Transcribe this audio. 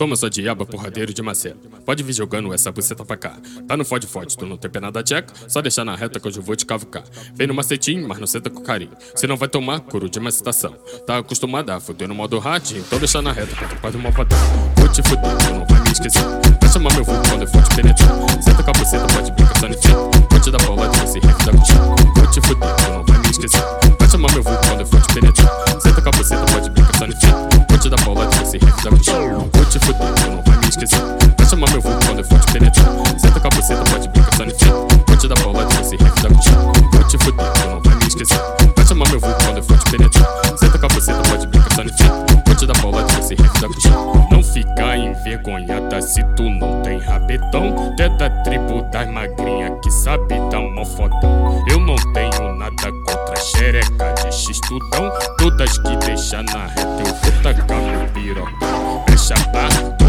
Toma sua diaba, porradeiro de Marcelo. Pode vir jogando essa buceta pra cá. Tá no fode, tu não tem pena da tcheca. Só deixar na reta que hoje eu vou te cavucar. Vem no macetinho, mas não senta com carinho. Se não vai tomar, couro de uma citação. Tá acostumada a fuder no modo hard, então deixa na reta que tu pode uma patada. Vou te fuder, tu não vai me esquecer. Vai chamar meu vulgo quando eu for te penetrar. Senta com a buceta, pode brincar só no fio. Vou te dar paulada e você reve da coxinha. Vou te fuder, tu não vai me esquecer. Vai chamar meu vulgo quando eu for te penetrar. Senta com a buceta, pode brincar só no fio. Vou te dar paulada e você reve da coxinha. Vou te fuder, tu não vai me esquecer. Vai chamar meu vulgo quando eu for te penetrar. Senta com a buceta, pode brincar só no fio. Vou te dar paulada e você reve da coxinha. Vou te fuder, tu não vai me esquecer. Vai chamar meu vulgo quando eu for te penetrar. Senta com a buceta, pode brincar só no fio. Vou te dar paulada e você reve da coxinha. Não fica envergonhada se tu não tem rabetão. Tu é da tribo das magrinhas que sabe dar mó fodão. Eu não tenho nada contra xereca de x-tudão. Todas que deixar na reta eu vou tacar meu pirocão. Deixa barra